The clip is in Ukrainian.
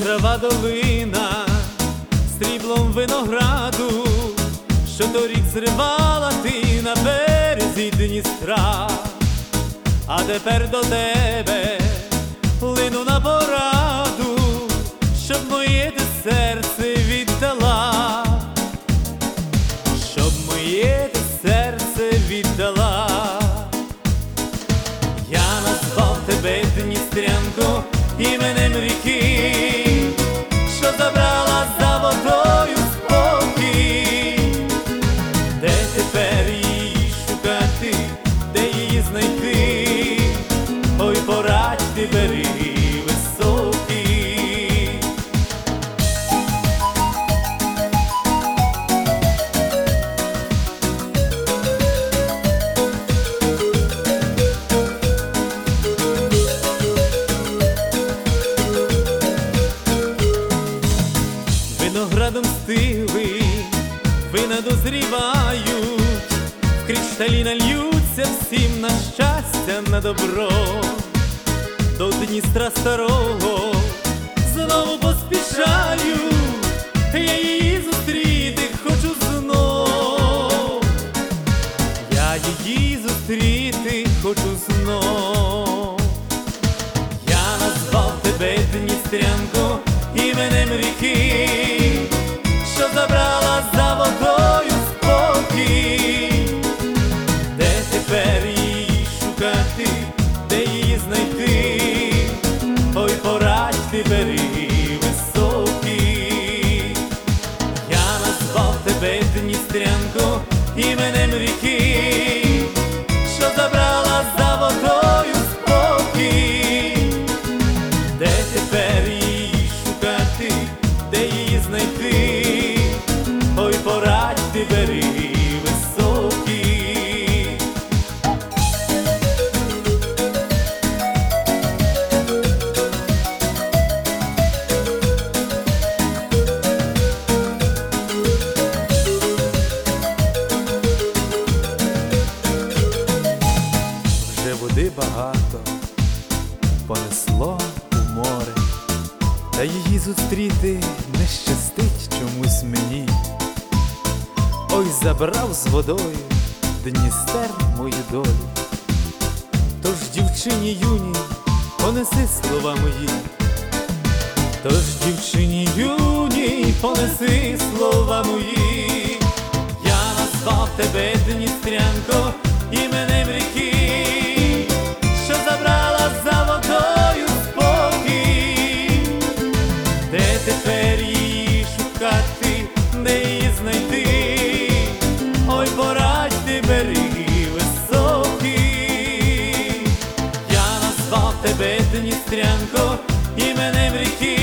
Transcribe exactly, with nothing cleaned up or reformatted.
Жвава долина сріблом винограду, що торік зривала ти на березі Дністра, а тепер до тебе лину на пораду, щоб моє ти серце віддала, щоб моє ти серце віддала. Я назвав тебе Дністрянко іменем ріки, що забрала за водою спокій. Де тепер її шукати, де її знайти? Ой, порадь ти, береги високі. Виноградом стиглий вина дозрівають, в кришталі нальються всім на щастя, на добро. До Дністра старого знову поспішаю, я її зустріти хочу знов, я її зустріти хочу знов. Я назвав тебе Дністрянко іменем ріки, що забрала за водою спокій. Де тепер її шукати, де її знайти? Ой, порадь ти, береги високі. Я назвав тебе Дністрянко іменем ріки, що забрала за водою спокій. Де тепер її шукати, де її знайти? Ой, порадь ти, береги високі. Вже води багато понесло у море, та її зустріти не щастить чомусь мені. Ой, забрав з водою Дністер мою долю. Тож, дівчині юній, понеси слова мої, тож, дівчині юній, понеси слова мої. Я назвав тебе Дністрянко іменем ріки, що забрала за водою спокій. Де тепер її шукати, де її знайти? Ой, порадь ти, береги високі. Я назвав тебе Дністрянко іменем ріки,